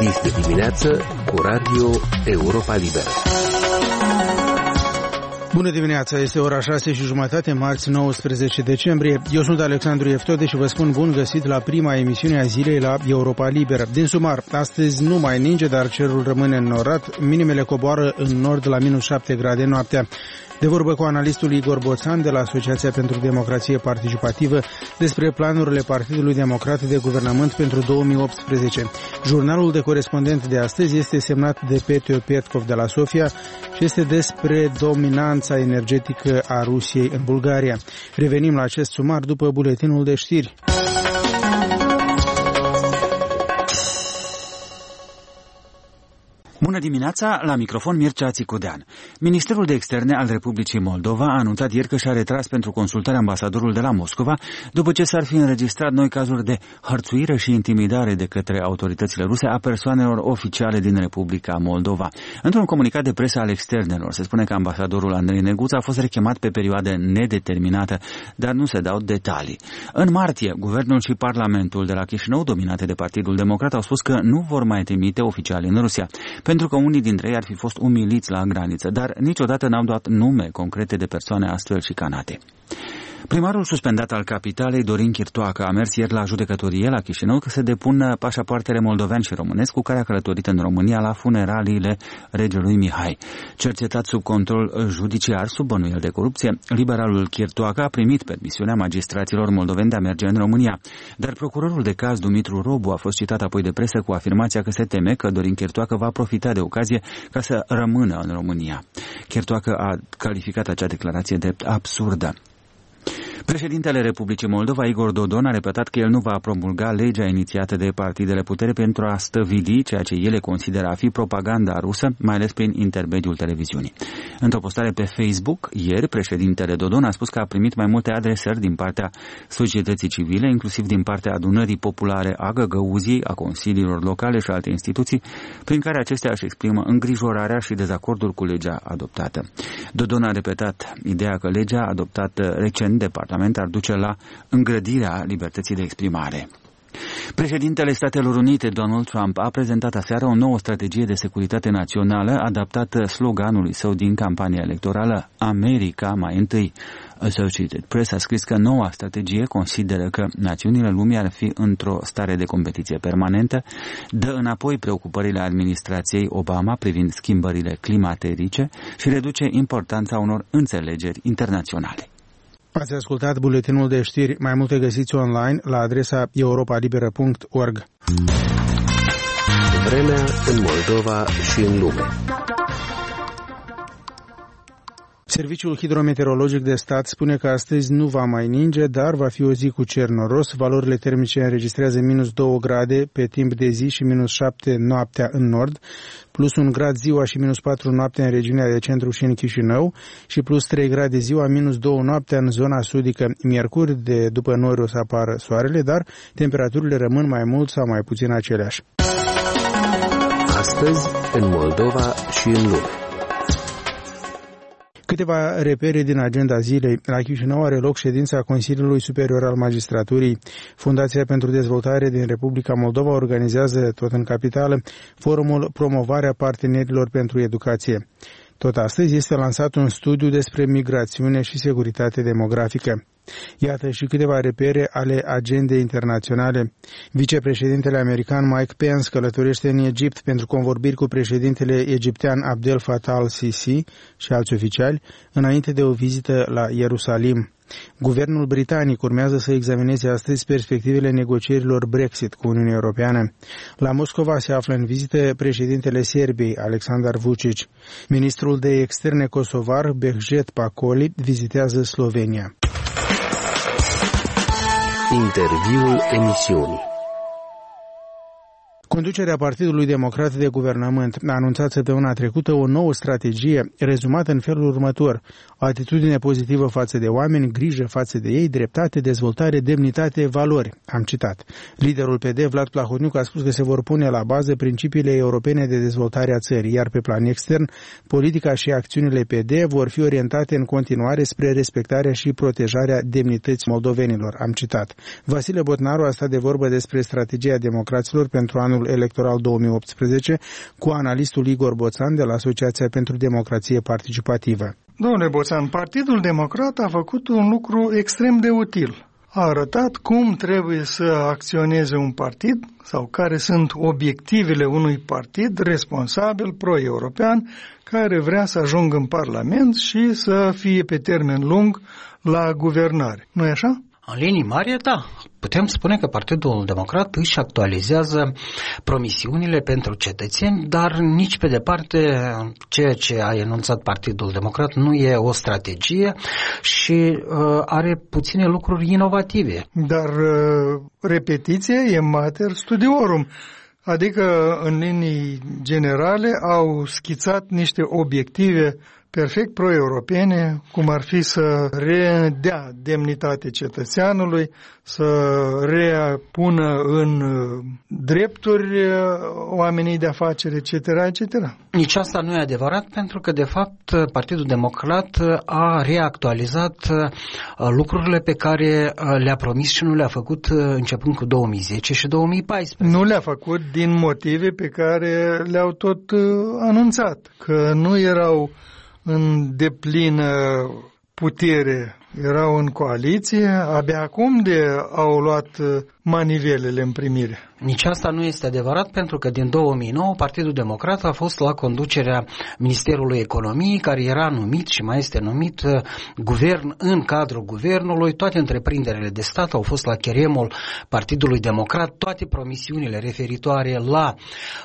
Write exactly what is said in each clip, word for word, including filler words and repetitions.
Vis de dimineață cu Radio Europa Liberă. Bună dimineața, este ora șase și jumătate, marți nouăsprezece decembrie. Eu sunt Alexandru Eftode și vă spun bun găsit la prima emisiune a zilei la Europa Liberă. Din sumar, astăzi nu mai ninge, dar cerul rămâne înnorat, minimele coboară în nord la minus șapte grade noaptea. De vorbă cu analistul Igor Boțan de la Asociația pentru Democrație Participativă despre planurile Partidului Democrat de Guvernământ pentru două mii optsprezece. Jurnalul de corespondent de astăzi este semnat de Petio Petkov de la Sofia și este despre dominanța energetică a Rusiei în Bulgaria. Revenim la acest sumar după buletinul de știri. Bună dimineața, la microfon Mircea Țicudean. Ministerul de Externe al Republicii Moldova a anunțat ieri că și-a retras pentru consultare ambasadorul de la Moscova, după ce s-ar fi înregistrat noi cazuri de hărțuire și intimidare de către autoritățile ruse a persoanelor oficiale din Republica Moldova. Într-un comunicat de presă al externelor se spune că ambasadorul Andrei Neguț a fost rechemat pe perioadă nedeterminată, dar nu se dau detalii. În martie, guvernul și parlamentul de la Chișinău, dominate de Partidul Democrat, au spus că nu vor mai trimite oficiali în Rusia, pentru că unii dintre ei ar fi fost umiliți la graniță, dar niciodată n-au dat nume concrete de persoane astfel șicanate. Primarul suspendat al capitalei, Dorin Chirtoacă, a mers ieri la judecătorie la Chișinău că se depună pașapoartele moldovean și românesc cu care a călătorit în România la funeraliile regelui Mihai. Cercetat sub control judiciar sub bănuiel de corupție, liberalul Chirtoacă a primit permisiunea magistraților moldoveni de a merge în România, dar procurorul de caz Dumitru Robu a fost citat apoi de presă cu afirmația că se teme că Dorin Chirtoacă va profita de ocazie ca să rămână în România. Chirtoacă a calificat acea declarație drept absurdă. Președintele Republicii Moldova, Igor Dodon, a repetat că el nu va promulga legea inițiată de partidele putere pentru a stăvili ceea ce ele consideră a fi propaganda rusă, mai ales prin intermediul televiziunii. Într-o postare pe Facebook, ieri, președintele Dodon a spus că a primit mai multe adresări din partea societății civile, inclusiv din partea Adunării Populare a Găgăuziei, a consiliilor locale și alte instituții, prin care acestea își exprimă îngrijorarea și dezacordul cu legea adoptată. Dodon a repetat ideea că legea adoptată recent de Parlament ar duce la îngrădirea libertății de exprimare. Președintele Statelor Unite, Donald Trump, a prezentat aseară o nouă strategie de securitate națională adaptată sloganului său din campania electorală America mai întâi. Associated Press a scris că noua strategie consideră că națiunile lumii ar fi într-o stare de competiție permanentă, dă înapoi preocupările administrației Obama privind schimbările climaterice și reduce importanța unor înțelegeri internaționale. Ați ascultat buletinul de știri, mai multe găsiți online la adresa europa liberă punct org. Vremea în Moldova și în lume. Serviciul Hidrometeorologic de Stat spune că astăzi nu va mai ninge, dar va fi o zi cu cer noros. Valorile termice înregistrează minus două grade pe timp de zi și minus șapte noaptea în nord, plus un grad ziua și minus patru noaptea în regiunea de centru și în Chișinău și plus trei grade ziua, minus doi noaptea în zona sudică. Miercuri, de după nori o să apară soarele, dar temperaturile rămân mai mult sau mai puțin aceleași. Astăzi, în Moldova și în lume. Câteva repere din agenda zilei. La Chișinău are loc ședința Consiliului Superior al Magistraturii. Fundația pentru Dezvoltare din Republica Moldova organizează, tot în capitală, forumul Promovarea Partenerilor pentru Educație. Tot astăzi este lansat un studiu despre migrațiune și securitate demografică. Iată și câteva repere ale agendei internaționale. Vicepreședintele american Mike Pence călătorește în Egipt pentru convorbiri cu președintele egiptean Abdel Fattah al-Sisi și alți oficiali, înainte de o vizită la Ierusalim. Guvernul britanic urmează să examineze astăzi perspectivele negocierilor Brexit cu Uniunea Europeană. La Moscova se află în vizită președintele Serbiei, Aleksandar Vučić. Ministrul de Externe kosovar, Behjet Pakoli, vizitează Slovenia. Interviul emisiunii. Conducerea Partidului Democrat de Guvernământ a anunțat săptămâna trecută o nouă strategie rezumată în felul următor: o atitudine pozitivă față de oameni, grijă față de ei, dreptate, dezvoltare, demnitate, valori. Am citat. Liderul P D, Vlad Plahotniuc, a spus că se vor pune la bază principiile europene de dezvoltare a țării, iar pe plan extern, politica și acțiunile P D vor fi orientate în continuare spre respectarea și protejarea demnității moldovenilor. Am citat. Vasile Botnaru a stat de vorbă despre strategia democraților pentru anul anul electoral două mii optsprezece cu analistul Igor Boțan de la Asociația pentru Democrație Participativă. Domnule Boțan, Partidul Democrat a făcut un lucru extrem de util. A arătat cum trebuie să acționeze un partid sau care sunt obiectivele unui partid responsabil, pro-european, care vrea să ajungă în Parlament și să fie pe termen lung la guvernare. Nu-i așa? În linii mari, da. Putem spune că Partidul Democrat își actualizează promisiunile pentru cetățeni, dar nici pe departe ceea ce a enunțat Partidul Democrat nu e o strategie și uh, are puține lucruri inovative. Dar uh, repetiția e mater studiorum. Adică, în linii generale, au schițat niște obiective perfect pro-europene, cum ar fi să redea demnitate cetățeanului, să repună în drepturi oamenii de afaceri, et cetera, et cetera. Nici asta nu e adevărat, pentru că, de fapt, Partidul Democrat a reactualizat lucrurile pe care le-a promis și nu le-a făcut începând cu două mii zece și două mii paisprezece. Nu le-a făcut din motive pe care le-au tot anunțat, că nu erau în deplină putere, erau în coaliție, abia acum de au luat manivelele în primire. Nici asta nu este adevărat, pentru că din două mii nouă Partidul Democrat a fost la conducerea Ministerului Economiei, care era numit și mai este numit guvern în cadrul guvernului. Toate întreprinderile de stat au fost la cheremul Partidului Democrat, toate promisiunile referitoare la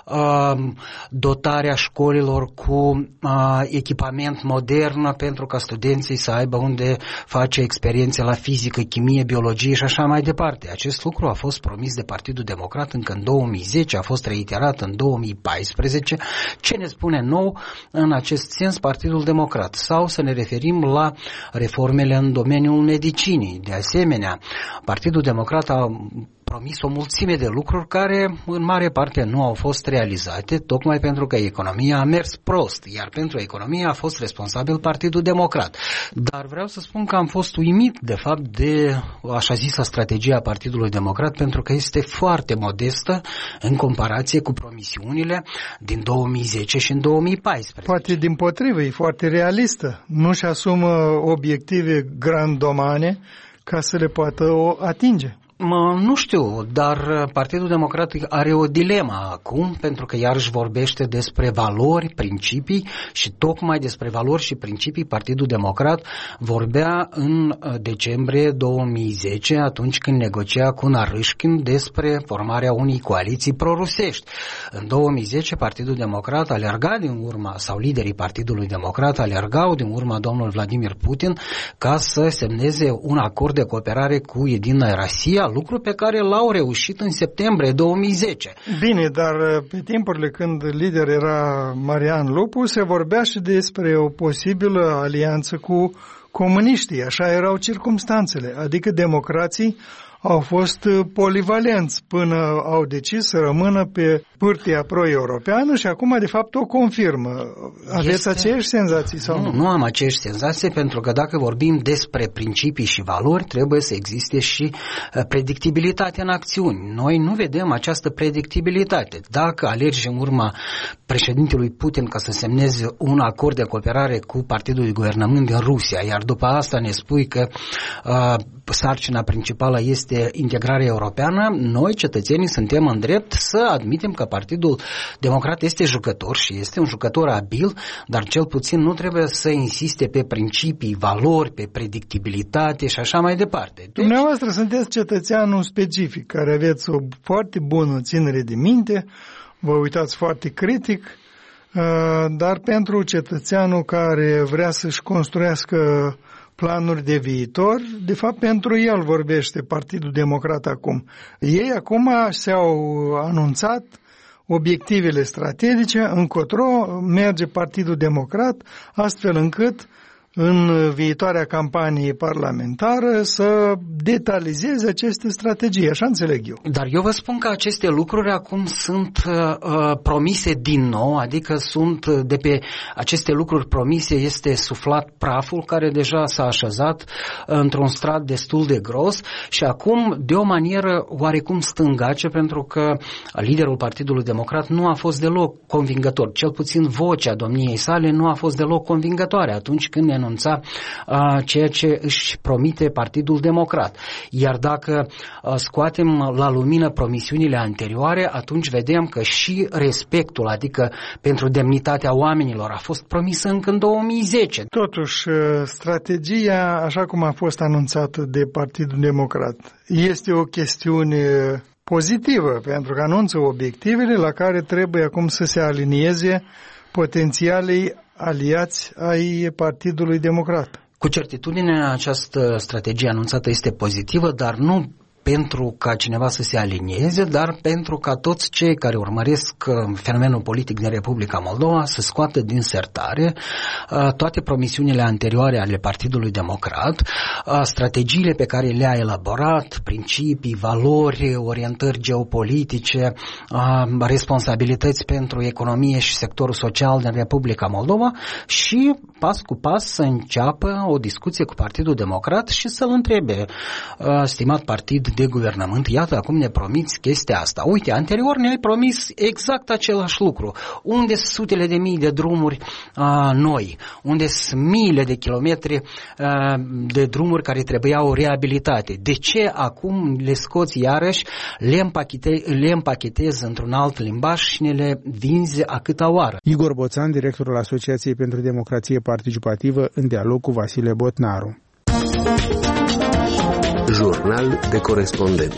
uh, dotarea școlilor cu uh, echipament modern pentru ca studenții să aibă unde face experiențe la fizică, chimie, biologie și așa mai departe. Acest lucru a fost promis de Partidul Democrat încă în două mii zece, a fost reiterat în două mii paisprezece. Ce ne spune nou în acest sens Partidul Democrat? Sau să ne referim la reformele în domeniul medicinii. De asemenea, Partidul Democrat a promis o mulțime de lucruri care în mare parte nu au fost realizate, tocmai pentru că economia a mers prost, iar pentru economie a fost responsabil Partidul Democrat. Dar vreau să spun că am fost uimit de fapt de așa zisă strategia Partidului Democrat, pentru că este foarte modestă în comparație cu promisiunile din două mii zece și în două mii paisprezece. Poate dimpotrivă, e foarte realistă. Nu-și asumă obiective grandomane ca să le poată o atinge. Mă, nu știu, dar Partidul Democratic are o dilemă acum, pentru că iarăși vorbește despre valori, principii și tocmai despre valori și principii Partidul Democrat vorbea în decembrie două mii zece, atunci când negocia cu Narâșkin despre formarea unei coaliții prorusești. În două mii zece Partidul Democrat alerga din urma, sau liderii Partidului Democrat alergau din urma domnului Vladimir Putin ca să semneze un acord de cooperare cu Единая Россия, lucru pe care l-au reușit în septembrie două mii zece. Bine, dar pe timpurile când lider era Marian Lupu, se vorbea și despre o posibilă alianță cu comuniștii. Așa erau circumstanțele, adică democrații au fost polivalenți până au decis să rămână pe pârtia pro-europeană și acum de fapt o confirmă. Aveți este... aceeași senzații sau nu? Nu, nu am aceeași senzații, pentru că dacă vorbim despre principii și valori, trebuie să existe și predictibilitate în acțiuni. Noi nu vedem această predictibilitate. Dacă alergi în urma președintelui Putin ca să semneze un acord de cooperare cu partidul de guvernământ din Rusia, iar după asta ne spui că uh, sarcina principală este integrarea europeană, noi, cetățenii, suntem în drept să admitem că Partidul Democrat este jucător și este un jucător abil, dar cel puțin nu trebuie să insiste pe principii, valori, pe predictibilitate și așa mai departe. Deci... Dumneavoastră sunteți cetățeanul specific, care aveți o foarte bună ținere de minte, vă uitați foarte critic, dar pentru cetățeanul care vrea să-și construiască planuri de viitor, de fapt pentru el vorbește Partidul Democrat acum. Ei acum și-au anunțat obiectivele strategice, încotro merge Partidul Democrat, astfel încât în viitoarea campanie parlamentară să detalizeze aceste strategii, așa înțeleg eu. Dar eu vă spun că aceste lucruri acum sunt uh, promise din nou, adică sunt de pe aceste lucruri promise este suflat praful care deja s-a așezat într-un strat destul de gros și acum de o manieră oarecum stângace, pentru că liderul Partidului Democrat nu a fost deloc convingător, cel puțin vocea domniei sale nu a fost deloc convingătoare atunci când ne anunța uh, ceea ce își promite Partidul Democrat. Iar dacă uh, scoatem la lumină promisiunile anterioare, atunci vedem că și respectul, adică pentru demnitatea oamenilor, a fost promisă încă în două mii zece. Totuși, strategia, așa cum a fost anunțată de Partidul Democrat, este o chestiune pozitivă, pentru că anunță obiectivele la care trebuie acum să se alinieze potențialii aliați ai Partidului Democrat. Cu certitudine, această strategie anunțată este pozitivă, dar nu pentru ca cineva să se alinieze, dar pentru ca toți cei care urmăresc fenomenul politic din Republica Moldova să scoată din sertare toate promisiunile anterioare ale Partidului Democrat, strategiile pe care le-a elaborat, principii, valori, orientări geopolitice, responsabilități pentru economie și sectorul social din Republica Moldova și pas cu pas să înceapă o discuție cu Partidul Democrat și să-l întrebe, stimat partid de guvernământ, iată, acum ne promiți chestia asta. Uite, anterior ne-ai promis exact același lucru. Unde sunt sutele de mii de drumuri uh, noi? Unde sunt miile de kilometri uh, de drumuri care trebuiau reabilitate? De ce acum le scoți iarăși, le, împachete, le împachetezi într-un alt limbaj și ne le vinzi a câta oară? Igor Boțan, directorul Asociației pentru Democrație Participativă, în dialog cu Vasile Botnaru. Jurnal de corespondent.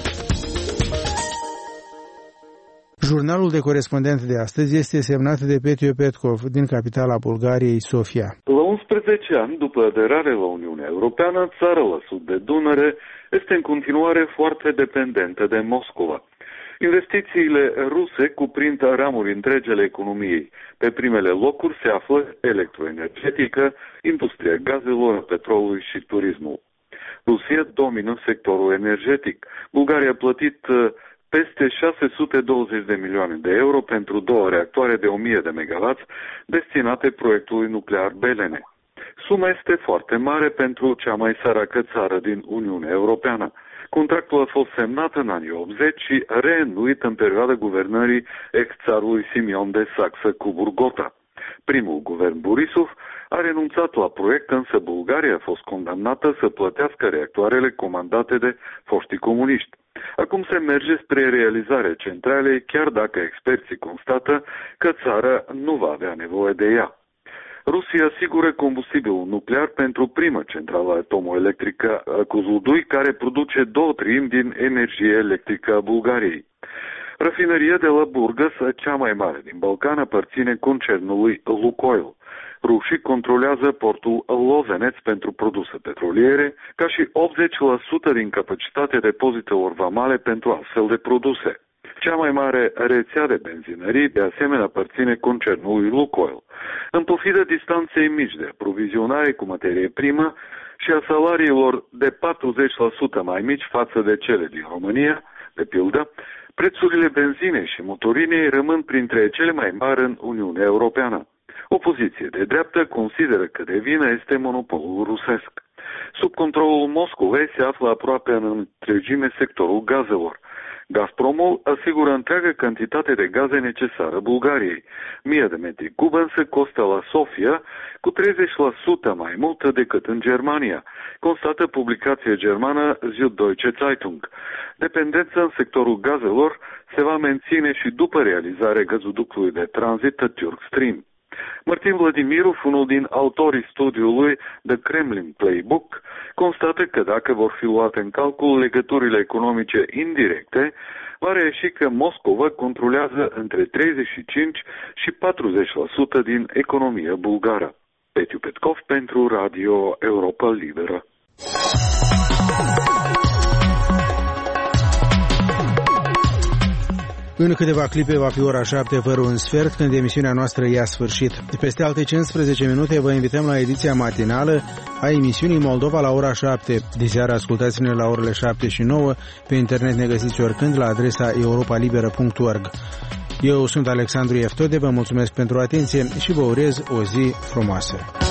Jurnalul de corespondent de astăzi este semnat de Petiu Petkov din capitala Bulgariei, Sofia. La unsprezece ani după aderare la Uniunea Europeană, țara la sud de Dunăre este în continuare foarte dependentă de Moscova. Investițiile ruse cuprind ramuri întregi ale economiei. Pe primele locuri se află electroenergetică, industria gazelor, petrolului și turismul. Rusia domină sectorul energetic. Bulgaria a plătit peste șase sute douăzeci de milioane de euro pentru două reactoare de o mie de megawatts destinate proiectului nuclear Belene. Suma este foarte mare pentru cea mai săracă țară din Uniunea Europeană. Contractul a fost semnat în anii optzeci și reînnoit în perioada guvernării ex-țarului Simion de Saxă-Coburg-Gotha. Primul guvern Borisov a renunțat la proiect, însă Bulgaria a fost condamnată să plătească reactoarele comandate de foștii comuniști. Acum se merge spre realizarea centralei, chiar dacă experții constată că țara nu va avea nevoie de ea. Rusia asigură combustibilul nuclear pentru prima centrală atomoelectrică Kozlodui, care produce două treimi din energie electrică a Bulgariei. Rafineria de la Burgas, cea mai mare din Balcan, aparține concernului Lukoil. Rușii controlează portul Lozeneț pentru produse petroliere, ca și optzeci la sută din capacitatea depozitelor vamale pentru astfel de produse. Cea mai mare rețea de benzinării, de asemenea, aparține concernului Lukoil. În pofidă distanței mici de aprovizionare cu materie primă și a salariilor de patruzeci la sută mai mici față de cele din România, de pildă, prețurile benzinei și motorinei rămân printre cele mai mari în Uniunea Europeană. Opoziție de dreaptă consideră că de vină este monopolul rusesc. Sub controlul Moscovei se află aproape în întregime sectorul gazelor. Gazpromul asigură întreaga cantitate de gaze necesară Bulgariei. Mie de metri cub însă costă la Sofia cu treizeci la sută mai mult decât în Germania, constată publicația germană Süddeutsche Zeitung. Dependența în sectorul gazelor se va menține și după realizarea gazoductului de tranzit Turk Stream. Martin Vladimirov, unul din autorii studiului The Kremlin Playbook, constată că dacă vor fi luate în calcul legăturile economice indirecte, va reieși că Moscova controlează între treizeci și cinci și patruzeci la sută din economia bulgară. Petiu Petkov pentru Radio Europa Liberă. În câteva clipe va fi ora șapte fără un sfert, când emisiunea noastră ia sfârșit. Peste alte cincisprezece minute vă invităm la ediția matinală a emisiunii Moldova la ora șapte. Diseară ascultați-ne la orele șapte și nouă. Pe internet ne găsiți oricând la adresa europa liberă punct org. Eu sunt Alexandru Eftode, vă mulțumesc pentru atenție și vă urez o zi frumoasă.